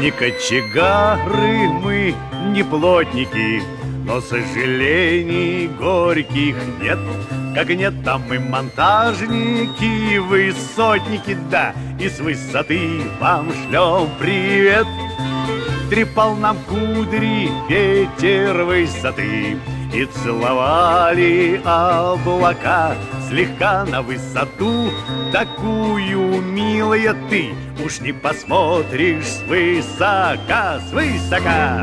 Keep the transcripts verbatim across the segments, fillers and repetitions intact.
Не кочегары мы, не плотники, но сожалений горьких нет. Как нет, там мы монтажники, высотники, да, и с высоты вам шлем привет. Трепал нам кудри ветер высоты, и целовали облака слегка на высоту. Такую, милая, ты уж не посмотришь свысока, свысока.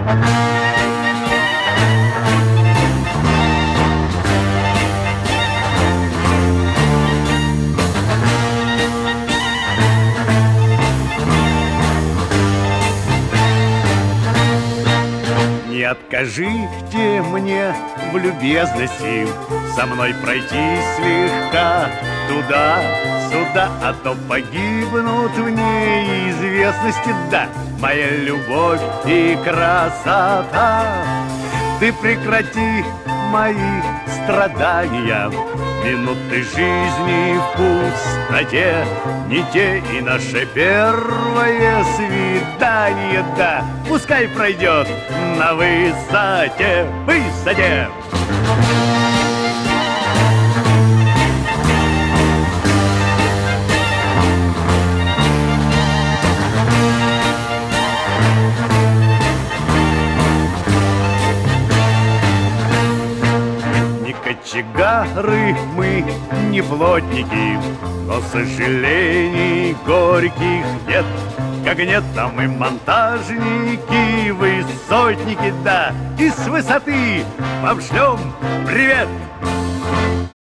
Не откажите мне в любезности со мной пройти слегка туда-сюда, а то погибнут в неизвестности, да, моя любовь и красота. Ты прекрати мои страдания, минуты жизни в пустоте, не те и наше первое свидание, да, пускай пройдет на высоте, высоте. Кочегары мы, не плотники, но сожалений горьких нет. Как нет, там и монтажники, высотники, да, и с высоты вам шлем привет.